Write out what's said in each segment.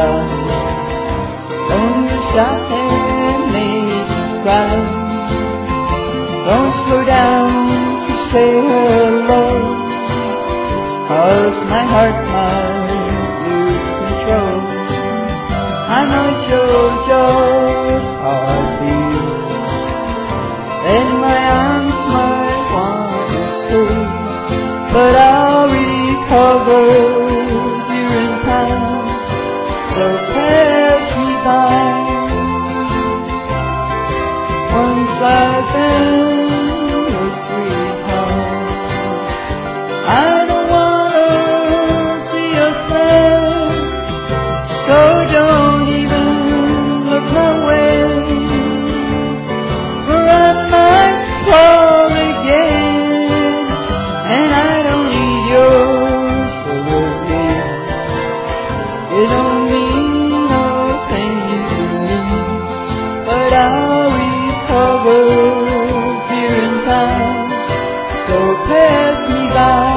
by. Don't wish I had made you cry. Don't slow down to say hello, 'cause my heart might lose control. I know you're just how I feel, and my arms might want to stay, but I'll recover during time, so pass me by. Once I've been your sweetheart, I don't wanna be a friend, so don't even look my way, for I might fall again, and I don't need your sympathy. It don't mean no thing to me, but I'll recover here in time, so pass me by.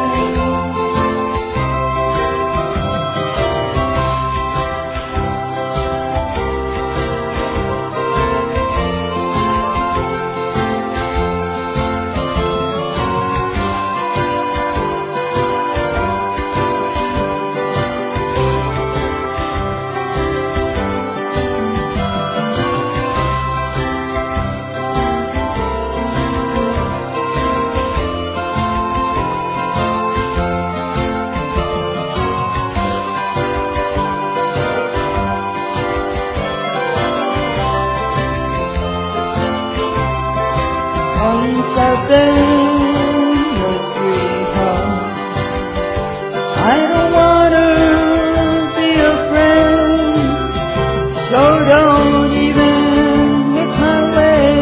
Once I've been your sweetheart, I don't wanna be a friend, so don't even look my way,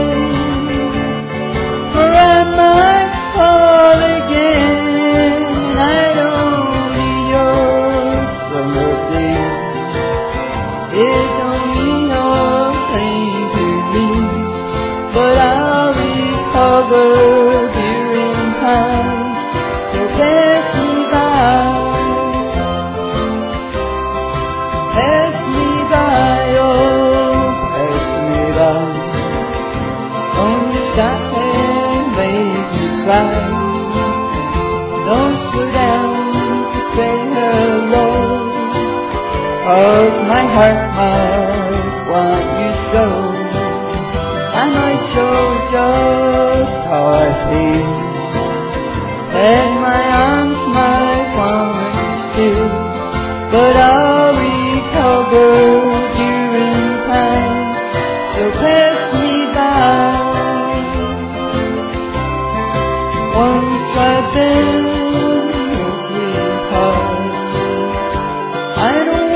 for I might fall again, and I don't need your sympathy. It don't mean no thing to me, but I'll recover during time, so pass me by. Pass me by, oh, pass me by. Don't wish I had made you cry. Don't slow down to say hello, 'cause my heart might want you so. I might show just how I feel, and my arms might want to still, but I'll recover during time, so pass me by. Once I've been your sweetheart, I don't